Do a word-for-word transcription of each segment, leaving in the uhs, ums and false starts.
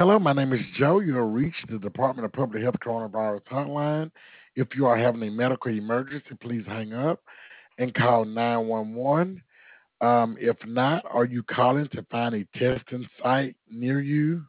Hello, my name is Joe. You have reached the Department of Public Health Coronavirus Hotline. If you are having a medical emergency, please hang up and call nine one one. Um, if not, are you calling to find a testing site near you?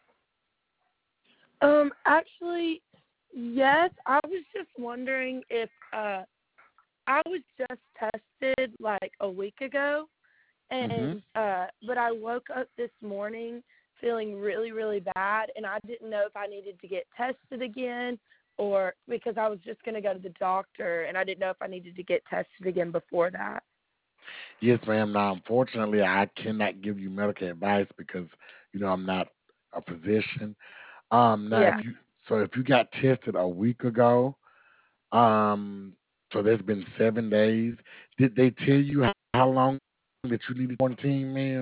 Um, actually, yes. I was just wondering if uh, I was just tested like a week ago, Mm-hmm. and uh, but I woke up this morning feeling really, really bad, and I didn't know if I needed to get tested again, or because I was just going to go to the doctor, and I didn't know if I needed to get tested again before that. Yes, ma'am. Now, unfortunately, I cannot give you medical advice because, you know, I'm not a physician. Um, now, if Yeah. you so if you got tested a week ago, um, so there's been seven days. Did they tell you how long that you needed to quarantine, ma'am?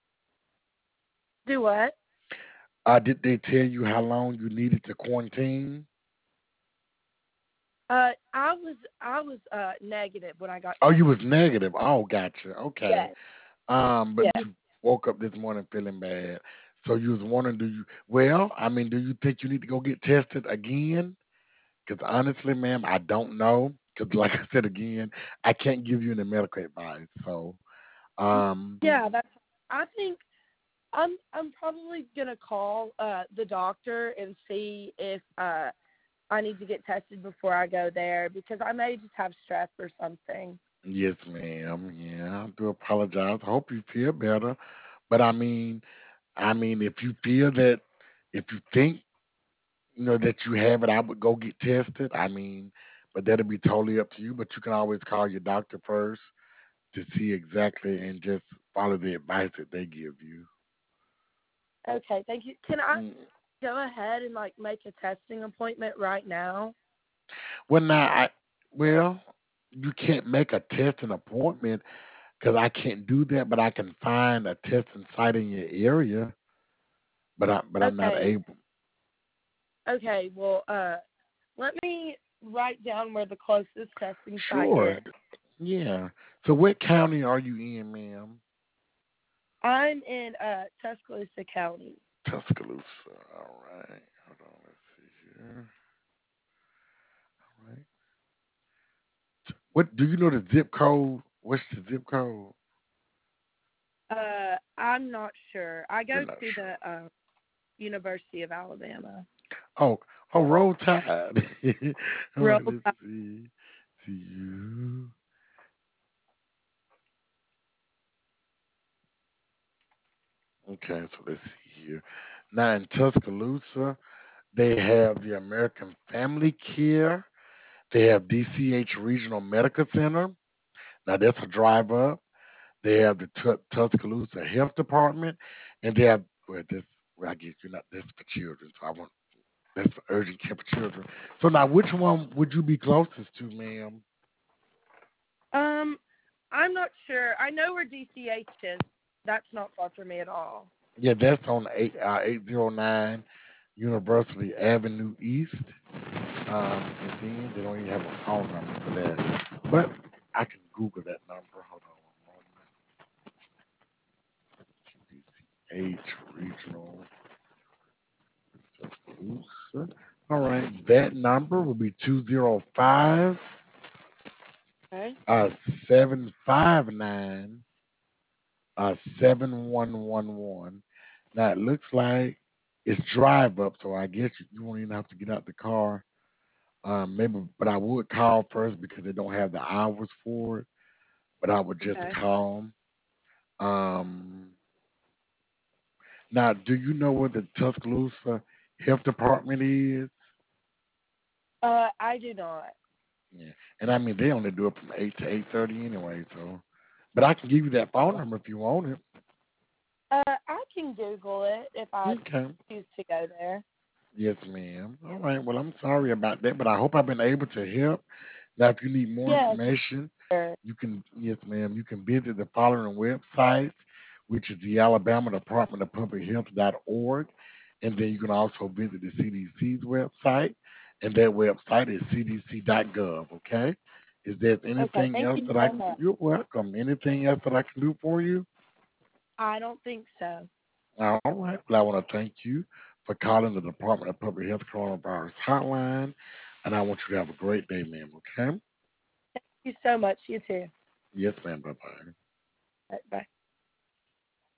Do what? Uh, did they tell you how long you needed to quarantine? Uh, I was I was uh negative when I got Oh, you was tested. negative. Oh, gotcha. Okay. Yes. Um, but Yes. you woke up this morning feeling bad. So you was wondering, do you? Well, I mean, do you think you need to go get tested again? Because honestly, ma'am, I don't know. Because like I said again, I can't give you any medical advice. So, um, Yeah, that's. I think I'm I'm probably gonna call uh the doctor and see if uh I need to get tested before I go there because I may just have stress or something. yes, ma'am. Yeah, I do apologize. I hope you feel better. But I mean, I mean, if you feel that, if you think you know that you have it, I would go get tested. I mean, but that'll be totally up to you. But you can always call your doctor first to see exactly and just follow the advice that they give you. Okay, thank you. Can I Mm. go ahead and like make a testing appointment right now? Well, now, I well, you can't make a testing appointment because I can't do that, but I can find a testing site in your area. But I but I'm not Okay. able. Okay. Well, uh, let me write down where the closest testing site Sure. is. Yeah. So what county are you in, ma'am? I'm in uh Tuscaloosa County. Tuscaloosa. All right. Hold on. Let's see here. All right. What do you know the zip code? What's the zip code? Uh, I'm not sure. I You're go not to sure. the uh, University of Alabama. Oh, oh, Roll Tide. All Real. right, let's see. See you. Okay, so let's see here. Now in Tuscaloosa, they have the American Family Care. They have D C H Regional Medical Center. Now that's a drive up. They have the Tu- Tuscaloosa Health Department, and they have well, this. Well, I guess you're not. That's for children, so I want that's for urgent care for children. So now, which one would you be closest to, ma'am? Um, I'm not sure. I know where D C H is. That's not far from me at all. Yeah, that's on eight uh, eight zero nine University Avenue East. Um, and then they don't even have a phone number for that. But I can Google that number. Hold on one moment. D C H Regional Tuscaloosa. All right, that number will be two zero five Okay. uh seven five nine uh seven one one one. Now it looks like it's drive up, so I guess you, you won't even have to get out the car. Um, maybe, but I would call first because they don't have the hours for it. But I would just Okay. call 'em. Um, now, do you know where the Tuscaloosa Health Department is? Uh, I do not. Yeah, and I mean they only do it from eight to eight thirty anyway. So, but I can give you that phone number if you want it. Uh, I can Google it if I Okay. choose to go there. Yes, ma'am. All right. Well, I'm sorry about that, but I hope I've been able to help. Now, if you need more Yes. information, Sure. you can, yes, ma'am, you can visit the following websites, which is the Alabama Department of Public Health dot org, and then you can also visit the C D C's website, and that website is c d c dot gov. Okay. Is there Okay. anything Thank else you that I? so much. You're welcome. Anything else that I can do for you? I don't think so. All right. Well, I want to thank you for calling the Department of Public Health Coronavirus Hotline. And I want you to have a great day, ma'am. Okay? Thank you so much. You too. Yes, ma'am. Bye bye. Bye. Bye.